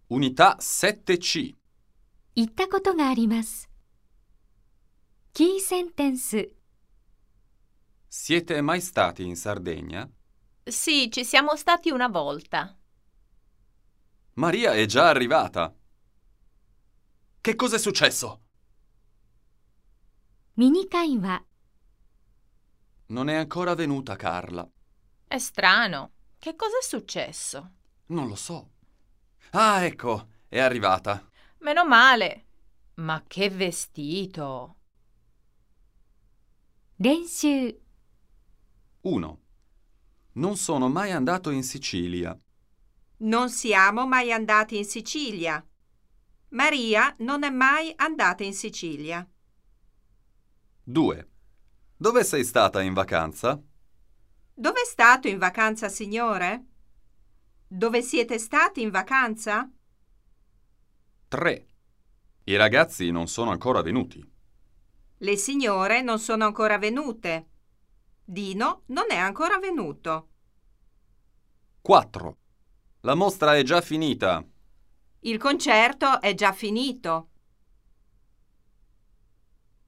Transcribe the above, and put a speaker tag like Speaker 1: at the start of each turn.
Speaker 1: Unità 7C.
Speaker 2: 行ったことがあります。キーセンテンス。
Speaker 1: Siete mai stati in Sardegna?
Speaker 3: Sì, ci siamo stati una volta.
Speaker 1: Maria è già arrivata. Che cos'è successo?
Speaker 2: ミニ会話。
Speaker 1: Non è ancora venuta Carla.
Speaker 3: È strano. Che cos'è successo?
Speaker 1: Non lo so. Ah, ecco, è arrivata.
Speaker 3: Meno male. Ma che vestito!
Speaker 2: 練習。
Speaker 1: 1. Non sono mai andato in Sicilia.
Speaker 4: Non siamo mai andati in Sicilia. Maria non è mai andata in Sicilia.
Speaker 1: 2. Dove sei stata in vacanza?
Speaker 4: Dove è stato in vacanza, signore? Dove siete stati in vacanza?
Speaker 1: 3. I ragazzi non sono ancora venuti.
Speaker 4: Le signore non sono ancora venute. Dino non è ancora venuto.
Speaker 1: 4. La mostra è già finita.
Speaker 4: Il concerto è già finito.